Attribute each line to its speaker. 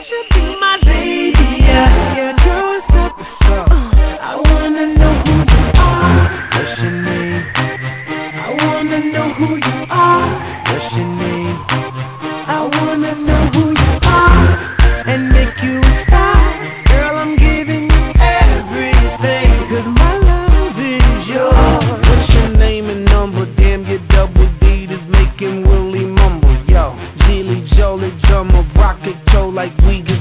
Speaker 1: should be my lady. Yeah, girl, what's up? I wanna know who you are. What's your name? I wanna know who you are. What's your name? I wanna know who you are and make you a star. Girl, I'm giving you everything, 'cause my love is yours. What's your name and number? Damn, your double D is making Willie mumble. Yo, Geely Jolie drummer, rocket toe like we do.